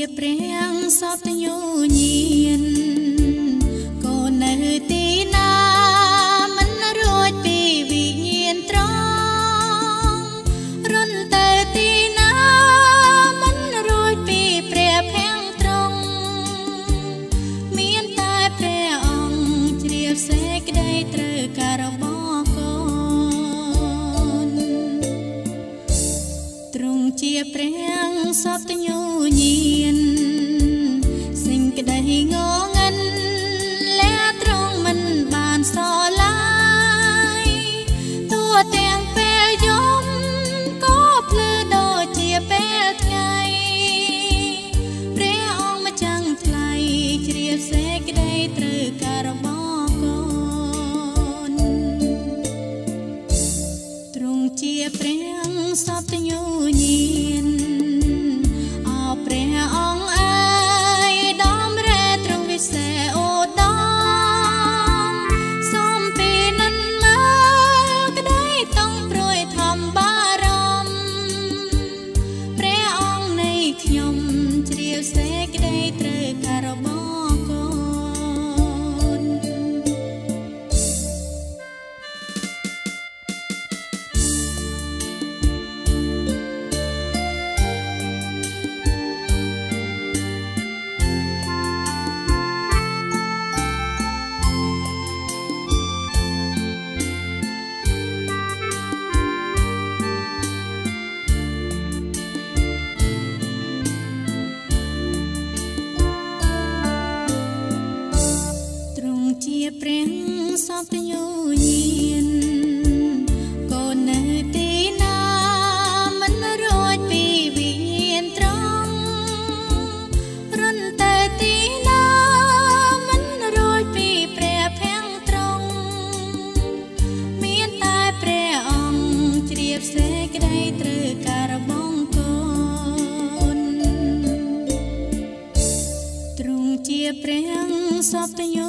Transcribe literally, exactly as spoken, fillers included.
ព្រះសពញញៀនកូននៅទីណាមិនរួចពីវិញ្ញាណត្រង់រុនទៅទីណាមិនរួចពីព្រះភាំងត្រង់មានតែព្រះអង្គជ្រាបសេចក្តីត្រូវការរបស់កូនទ្រង់ជាព្រះសពញញៀនសេចក្តីងងឹនលែត្រង់មិនបានសឡាយតួទាំងពេលយំក៏ភ្លឺដូចជាពេលថ្ងៃព្រះអង្គម្ចាំងថ្លៃជ្រាបសេចក្តីត្រូវការរបស់កូនទ្រង់ជាព្រះសពញញៀនព្រះអង្គអើយដំរែត្រង់វិសេអូដំសូមពីនិនមើលក្តីតង់ព្រួយធំបារម្ភព្រះអង្គនៃខ្ញុំជ្រាបសេចក្តីត្រូវការរបស់កូនជាព្រះសពញញៀនកូននៅទីណាមិនរួចពីវិញ្ញាណត្រង់រុនទៅទីណាមិនរួចពីព្រះភាំងត្រង់មានតែព្រះអង្គជ្រាបសេចក្តីត្រូវការរបស់កូនទ្រង់ជាព្រះសពញ